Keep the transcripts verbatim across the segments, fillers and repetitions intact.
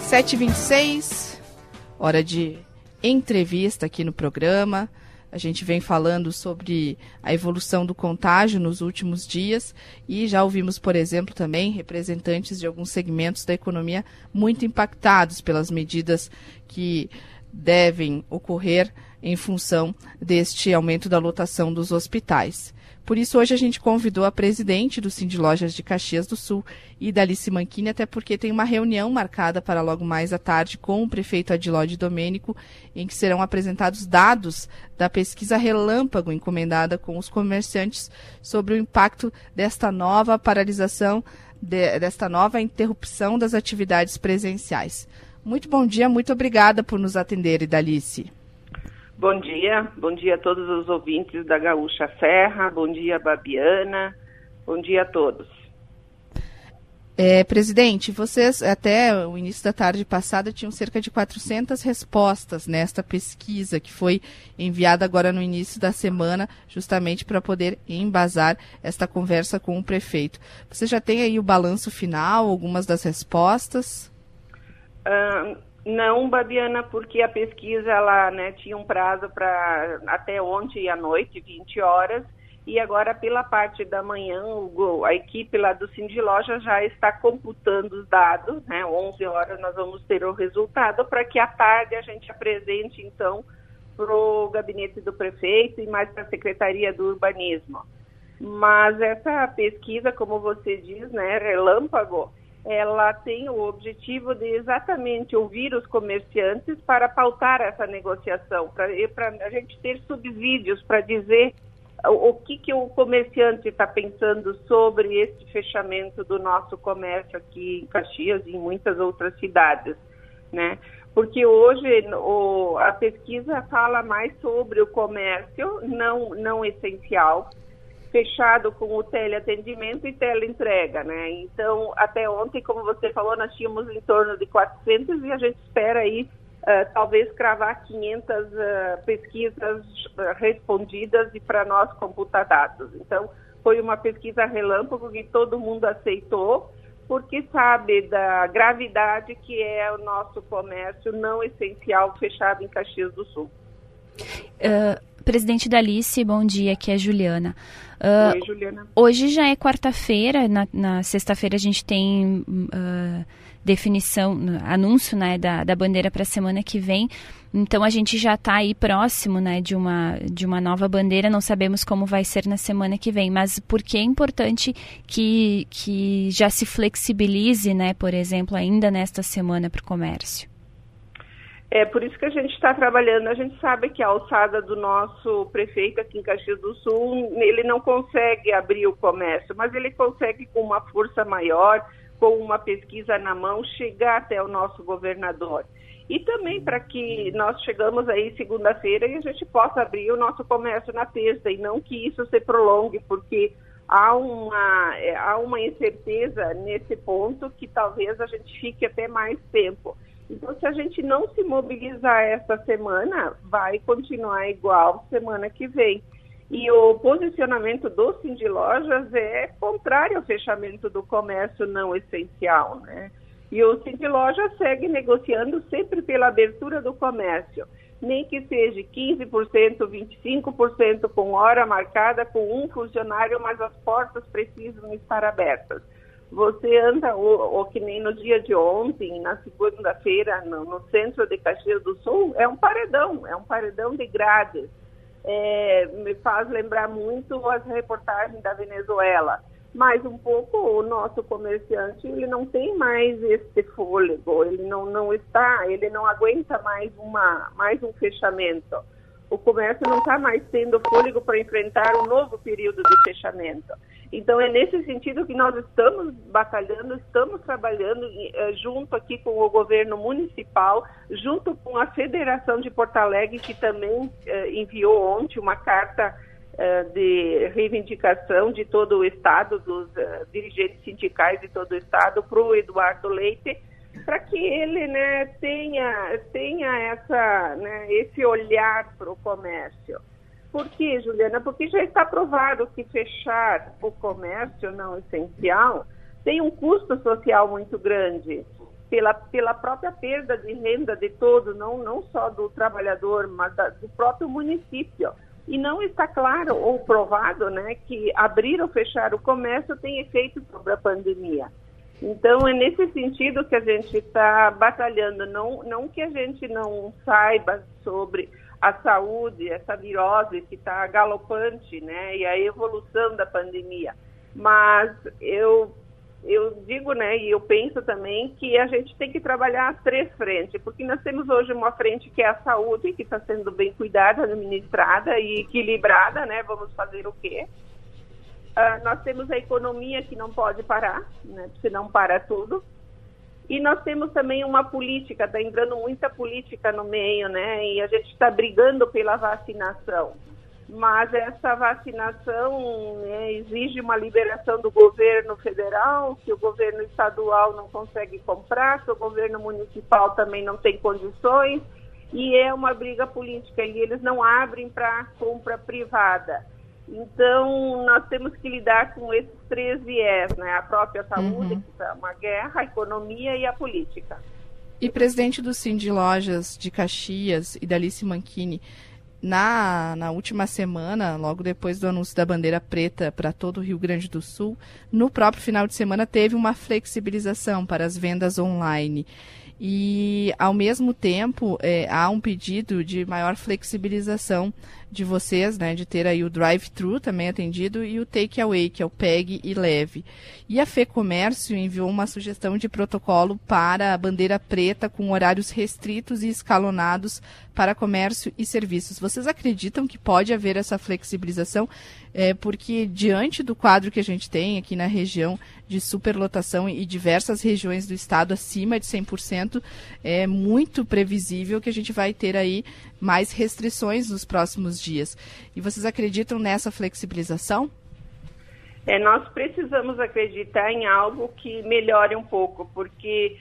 sete e vinte e seis, hora de entrevista aqui no programa. A gente vem falando sobre a evolução do contágio nos últimos dias e já ouvimos, por exemplo, também representantes de alguns segmentos da economia muito impactados pelas medidas que devem ocorrer em função deste aumento da lotação dos hospitais. Por isso, hoje a gente convidou a presidente do Sindilojas de Caxias do Sul, Idalice Manchini, até porque tem uma reunião marcada para logo mais à tarde com o prefeito Adilode Domênico, em que serão apresentados dados da pesquisa relâmpago encomendada com os comerciantes sobre o impacto desta nova paralisação, de, desta nova interrupção das atividades presenciais. Muito bom dia, muito obrigada por nos atender, Idalice. Bom dia, bom dia a todos os ouvintes da Gaúcha Serra, bom dia Babiana, bom dia a todos. É, presidente, vocês até o início da tarde passada tinham cerca de quatrocentas respostas nesta pesquisa que foi enviada agora no início da semana, justamente para poder embasar esta conversa com o prefeito. Você já tem aí o balanço final, algumas das respostas? Uh... Não, Babiana, porque a pesquisa ela, né, tinha um prazo para até ontem à noite, vinte horas, e agora pela parte da manhã o, a equipe lá do Sindiloja já está computando os dados, né, onze horas nós vamos ter o resultado para que à tarde a gente apresente então para o gabinete do prefeito e mais para a Secretaria do Urbanismo. Mas essa pesquisa, como você diz, né, relâmpago, ela tem o objetivo de exatamente ouvir os comerciantes para pautar essa negociação, para a gente ter subsídios para dizer o, o que, que o comerciante está pensando sobre esse fechamento do nosso comércio aqui em Caxias e em muitas outras cidades, né? Porque hoje o, a pesquisa fala mais sobre o comércio não, não essencial, fechado com o teleatendimento e teleentrega, né? Então, até ontem, como você falou, nós tínhamos em torno de quatrocentas e a gente espera aí, uh, talvez, cravar quinhentas uh, pesquisas uh, respondidas e para nós computar dados. Então, foi uma pesquisa relâmpago que todo mundo aceitou, porque sabe da gravidade que é o nosso comércio não essencial fechado em Caxias do Sul. Uh... Presidente Idalice, bom dia, aqui é a Juliana. Uh, Oi, Juliana. Hoje já é quarta-feira, na, na sexta-feira a gente tem uh, definição, anúncio, né, da, da bandeira para a semana que vem, então a gente já está aí próximo, né, de uma, de uma nova bandeira, não sabemos como vai ser na semana que vem, mas por que é importante que, que já se flexibilize, né, por exemplo, ainda nesta semana para o comércio? É por isso que a gente está trabalhando. A gente sabe que a alçada do nosso prefeito aqui em Caxias do Sul, ele não consegue abrir o comércio, mas ele consegue, com uma força maior, com uma pesquisa na mão, chegar até o nosso governador. E também para que nós chegamos aí segunda-feira e a gente possa abrir o nosso comércio na terça e não que isso se prolongue, porque há uma, há uma incerteza nesse ponto que talvez a gente fique até mais tempo. Então, se a gente não se mobilizar essa semana, vai continuar igual semana que vem. E o posicionamento do Sindilojas é contrário ao fechamento do comércio não essencial, né? E o Sindilojas segue negociando sempre pela abertura do comércio, nem que seja quinze por cento, vinte e cinco por cento com hora marcada, com um funcionário, mas as portas precisam estar abertas. Você anda, ou, ou que nem no dia de ontem, na segunda-feira, no, no centro de Caxias do Sul, é um paredão, é um paredão de grades. É, me faz lembrar muito as reportagens da Venezuela. Mas um pouco o nosso comerciante, ele não tem mais esse fôlego, ele não, não está, ele não aguenta mais, uma, mais um fechamento. O comércio não está mais tendo fôlego para enfrentar um novo período de fechamento. Então, é nesse sentido que nós estamos batalhando, estamos trabalhando eh, junto aqui com o governo municipal, junto com a Federação de Porto Alegre, que também eh, enviou ontem uma carta eh, de reivindicação de todo o Estado, dos eh, dirigentes sindicais de todo o Estado, para o Eduardo Leite, para que ele, né, tenha, tenha essa, né, esse olhar para o comércio. Por quê, Juliana? Porque já está provado que fechar o comércio não essencial tem um custo social muito grande. pela, pela própria perda de renda de todo, não, não só do trabalhador, mas da, do próprio município. E não está claro ou provado, né, que abrir ou fechar o comércio tem efeito sobre a pandemia. Então, é nesse sentido que a gente está batalhando, não, não que a gente não saiba sobre a saúde, essa virose que está galopante, né, e a evolução da pandemia, mas eu, eu digo, né, e eu penso também que a gente tem que trabalhar as três frentes, porque nós temos hoje uma frente que é a saúde, que está sendo bem cuidada, administrada e equilibrada, né, vamos fazer o quê? Uh, nós temos a economia que não pode parar, né, senão para tudo. E nós temos também uma política, está entrando muita política no meio, né? E a gente está brigando pela vacinação. Mas essa vacinação, né, exige uma liberação do governo federal, que o governo estadual não consegue comprar, que o governo municipal também não tem condições. E é uma briga política, e eles não abrem para compra privada. Então, nós temos que lidar com esses três viés, né? A própria saúde, uhum. que é uma guerra, a economia e a política. E presidente do Sind Lojas de Caxias, Idalice Manchini, na, na última semana, logo depois do anúncio da bandeira preta para todo o Rio Grande do Sul, no próprio final de semana teve uma flexibilização para as vendas online. E, ao mesmo tempo, é, há um pedido de maior flexibilização de vocês, né, de ter aí o drive-thru também atendido e o take-away, que é o pegue e leve. E a FEComércio enviou uma sugestão de protocolo para a bandeira preta com horários restritos e escalonados para comércio e serviços. Vocês acreditam que pode haver essa flexibilização? É, porque diante do quadro que a gente tem aqui na região de superlotação e diversas regiões do estado acima de cem por cento, é muito previsível que a gente vai ter aí mais restrições nos próximos dias. E vocês acreditam nessa flexibilização? É, nós precisamos acreditar em algo que melhore um pouco, porque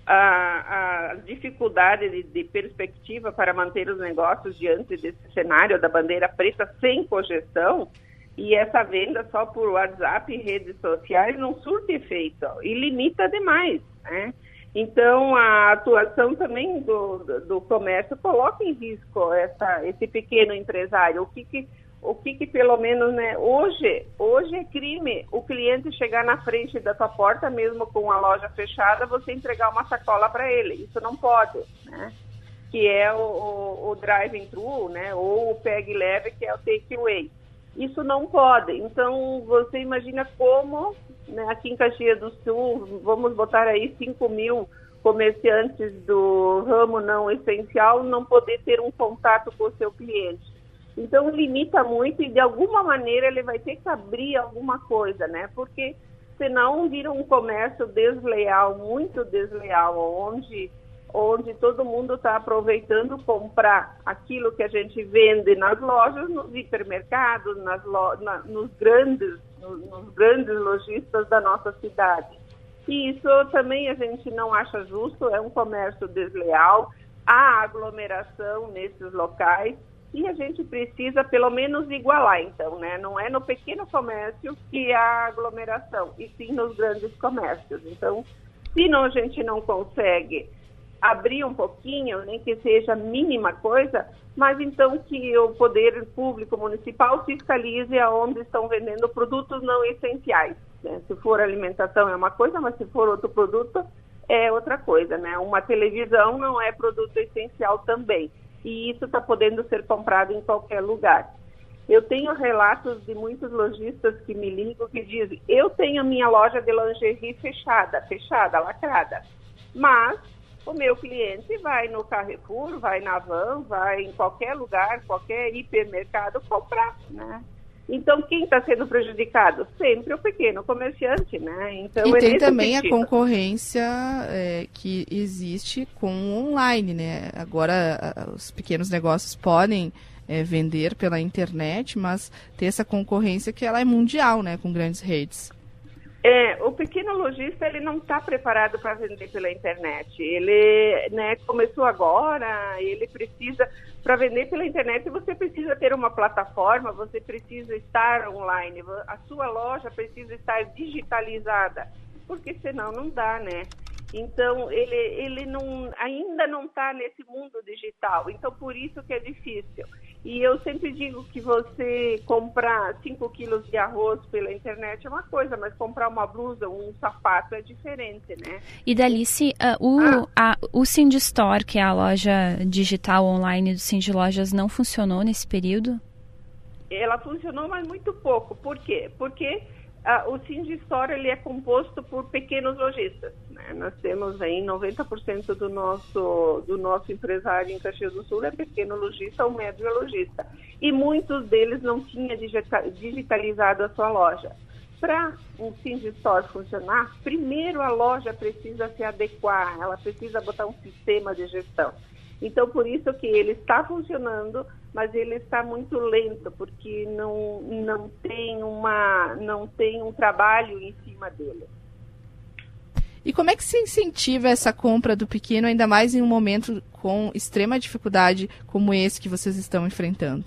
a, a dificuldade de, de perspectiva para manter os negócios diante desse cenário da bandeira preta sem cogestão, e essa venda só por WhatsApp e redes sociais não surte efeito, ó, e limita demais, né? Então, a atuação também do, do, do comércio coloca em risco essa, esse pequeno empresário. O que que, o que, que pelo menos, né, hoje, hoje é crime o cliente chegar na frente da tua porta, mesmo com a loja fechada, você entregar uma sacola para ele. Isso não pode, né? Que é o, o, o drive-thru, né? Ou o pegue leve, que é o take-away. Isso não pode. Então, você imagina como, né, aqui em Caxias do Sul, vamos botar aí cinco mil comerciantes do ramo não essencial, não poder ter um contato com o seu cliente. Então, limita muito e, de alguma maneira, ele vai ter que abrir alguma coisa, né? Porque, senão, vira um comércio desleal, muito desleal, onde... onde todo mundo está aproveitando comprar aquilo que a gente vende nas lojas, nos hipermercados, nas lo... na, nos, grandes, nos, nos grandes lojistas da nossa cidade. E isso também a gente não acha justo, é um comércio desleal, há aglomeração nesses locais e a gente precisa pelo menos igualar, então, né? Não é no pequeno comércio que há aglomeração, e sim nos grandes comércios. Então, se não, a gente não consegue abrir um pouquinho, nem que seja a mínima coisa, mas então que o poder público municipal fiscalize aonde estão vendendo produtos não essenciais, né? Se for alimentação é uma coisa, mas se for outro produto é outra coisa, né? Uma televisão não é produto essencial também, e isso está podendo ser comprado em qualquer lugar. Eu tenho relatos de muitos lojistas que me ligam que dizem, eu tenho minha loja de lingerie fechada, fechada, lacrada, mas o meu cliente vai no Carrefour, vai na Van, vai em qualquer lugar, qualquer hipermercado comprar, né? Então, quem está sendo prejudicado? Sempre o pequeno comerciante, né? Então, e é tem também sentido. A concorrência é, que existe com o online, né? Agora, os pequenos negócios podem é, vender pela internet, mas tem essa concorrência que ela é mundial, né? Com grandes redes. É, o pequeno lojista, ele não está preparado para vender pela internet. Ele, né, começou agora, ele precisa, para vender pela internet, você precisa ter uma plataforma, você precisa estar online, a sua loja precisa estar digitalizada, porque senão não dá, né? Então, ele, ele não, ainda não está nesse mundo digital. Então, por isso que é difícil. E eu sempre digo que você comprar cinco quilos de arroz pela internet é uma coisa, mas comprar uma blusa, um sapato é diferente, né? E Dalice, uh, o, ah. a, o Cindy Store, que é a loja digital online do Cindy Lojas, não funcionou nesse período? Ela funcionou, mas muito pouco. Por quê? Porque uh, o Cindy Store ele é composto por pequenos lojistas, né? Nós temos aí noventa por cento do nosso, do nosso empresário em Caxias do Sul é pequeno lojista ou médio lojista. E muitos deles não tinham digitalizado a sua loja. Para um Cindy Store funcionar, primeiro a loja precisa se adequar, ela precisa botar um sistema de gestão. Então, por isso que ele está funcionando, mas ele está muito lento, porque não, não, tem, uma, não tem um trabalho em cima dele. E como é que se incentiva essa compra do pequeno, ainda mais em um momento com extrema dificuldade como esse que vocês estão enfrentando?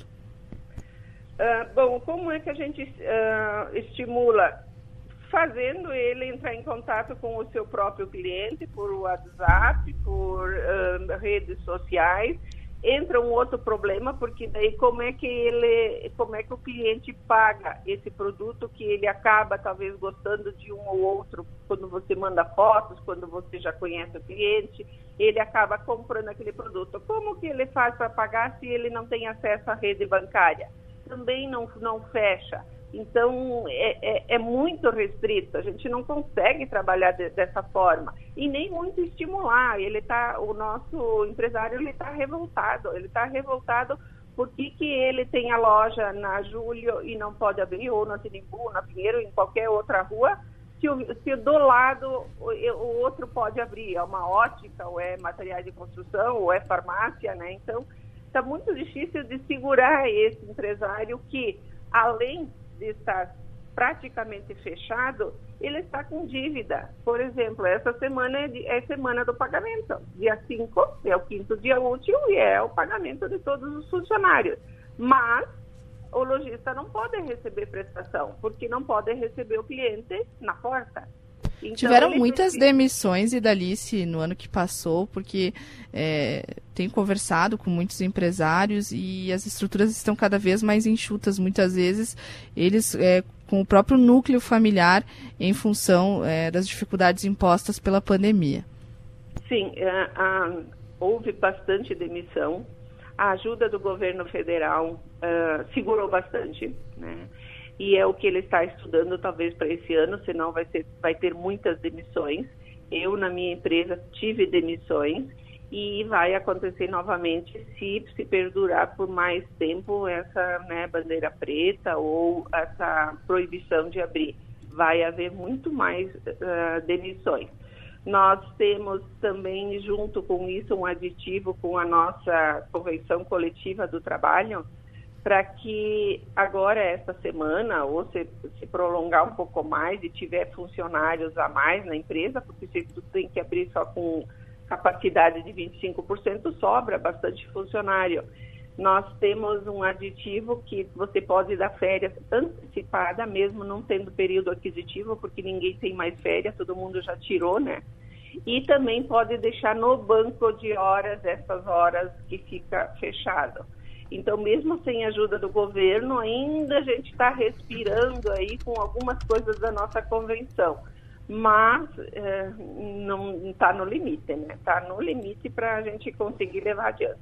Uh, bom, como é que a gente uh, estimula? Fazendo ele entrar em contato com o seu próprio cliente por WhatsApp, por uh, redes sociais. Entra um outro problema, porque daí como é que ele, como é que o cliente paga esse produto que ele acaba talvez gostando de um ou outro quando você manda fotos, quando você já conhece o cliente, ele acaba comprando aquele produto. Como que ele faz para pagar se ele não tem acesso à rede bancária? Também não, não fecha. Então, é, é, é muito restrito, a gente não consegue trabalhar de, dessa forma e nem muito estimular. Ele tá, o nosso empresário está revoltado, ele está revoltado porque que ele tem a loja na Júlio e não pode abrir, ou na Sinimbu, na Pinheiro, em qualquer outra rua, se, o, se do lado o, o outro pode abrir, é uma ótica, ou é materiais de construção, ou é farmácia, né? Então, está muito difícil de segurar esse empresário que, além de estar praticamente fechado, ele está com dívida. Por exemplo, essa semana é, de, é semana do pagamento. Dia cinco é o quinto dia útil e é o pagamento de todos os funcionários. Mas o lojista não pode receber prestação, porque não pode receber o cliente na porta. Então, tiveram muitas precisa... demissões, Idalice, no ano que passou, porque é, tenho conversado com muitos empresários e as estruturas estão cada vez mais enxutas. Muitas vezes, eles é, com o próprio núcleo familiar em função é, das dificuldades impostas pela pandemia. Sim, é, a, houve bastante demissão. A ajuda do governo federal uh, segurou bastante, né? E é o que ele está estudando talvez para esse ano, senão vai, ser, vai ter muitas demissões. Eu, na minha empresa, tive demissões e vai acontecer novamente se, se perdurar por mais tempo essa, né, bandeira preta ou essa proibição de abrir. Vai haver muito mais uh, demissões. Nós temos também, junto com isso, um aditivo com a nossa Convenção Coletiva do Trabalho, para que agora, esta semana, ou se, se prolongar um pouco mais e tiver funcionários a mais na empresa, porque se tu tem que abrir só com capacidade de vinte e cinco por cento, sobra bastante funcionário. Nós temos um aditivo que você pode dar férias antecipada, mesmo não tendo período aquisitivo, porque ninguém tem mais férias, todo mundo já tirou, né? E também pode deixar no banco de horas, essas horas que fica fechado. Então, mesmo sem ajuda do governo, ainda a gente está respirando aí com algumas coisas da nossa convenção. Mas é, não está no limite, né? Está no limite para a gente conseguir levar adiante.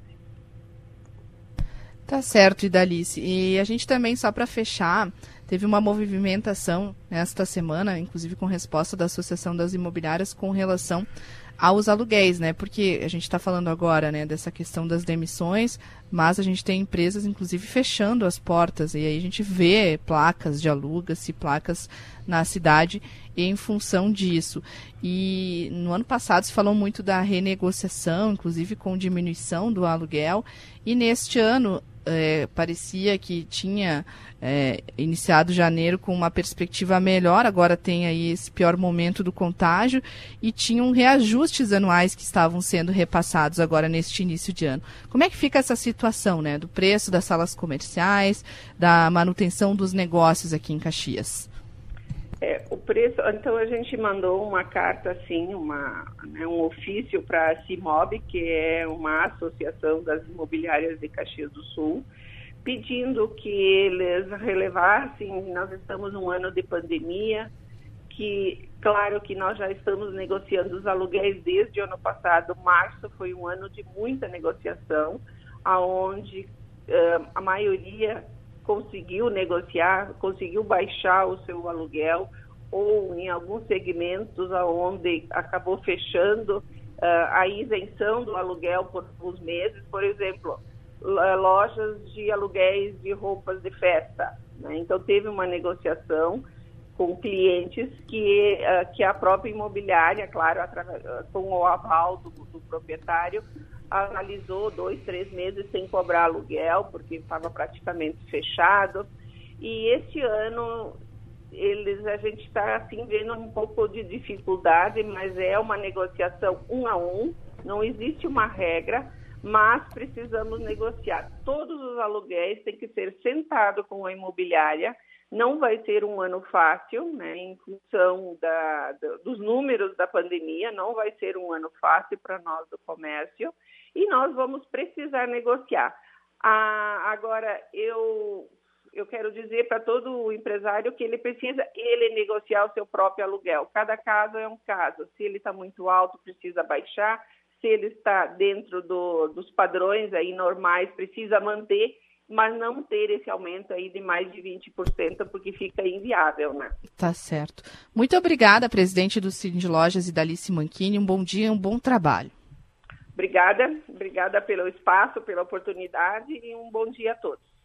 Tá certo, Idalice. E a gente também, só para fechar, teve uma movimentação nesta semana, inclusive com resposta da Associação das Imobiliárias, com relação aos aluguéis, né? Porque a gente está falando agora, né, dessa questão das demissões, mas a gente tem empresas, inclusive, fechando as portas, e aí a gente vê placas de aluga-se, placas na cidade em função disso. E no ano passado se falou muito da renegociação, inclusive com diminuição do aluguel, e neste ano É, parecia que tinha é, iniciado janeiro com uma perspectiva melhor, agora tem aí esse pior momento do contágio e tinham reajustes anuais que estavam sendo repassados agora neste início de ano. Como é que fica essa situação, né, do preço das salas comerciais, da manutenção dos negócios aqui em Caxias? É, o preço, então a gente mandou uma carta, assim, uma, né, um ofício para a CIMOB, que é uma associação das imobiliárias de Caxias do Sul, pedindo que eles relevassem, nós estamos num ano de pandemia, que, claro que nós já estamos negociando os aluguéis desde o ano passado. Março foi um ano de muita negociação, onde uh, a maioria conseguiu negociar, conseguiu baixar o seu aluguel, ou em alguns segmentos onde acabou fechando uh, a isenção do aluguel por alguns meses, por exemplo, lojas de aluguéis de roupas de festa, né? Então teve uma negociação com clientes que, uh, que a própria imobiliária, claro, através, com o aval do, do proprietário, analisou dois, três meses sem cobrar aluguel, porque estava praticamente fechado. E este ano eles, a gente está assim, vendo um pouco de dificuldade, mas é uma negociação um a um, não existe uma regra, mas precisamos negociar. Todos os aluguéis têm que ser sentados com a imobiliária. Não vai ser um ano fácil, né, em função da, da, dos números da pandemia, não vai ser um ano fácil para nós do comércio, e nós vamos precisar negociar. Ah, agora, eu, eu quero dizer para todo o empresário que ele precisa ele negociar o seu próprio aluguel. Cada caso é um caso. Se ele está muito alto, precisa baixar. Se ele está dentro do, dos padrões aí normais, precisa manter, mas não ter esse aumento aí de mais de vinte por cento, porque fica inviável, né? Tá certo. Muito obrigada, presidente do Cindy Lojas, Idalice Manchini. Um bom dia e um bom trabalho. Obrigada, obrigada pelo espaço, pela oportunidade e um bom dia a todos.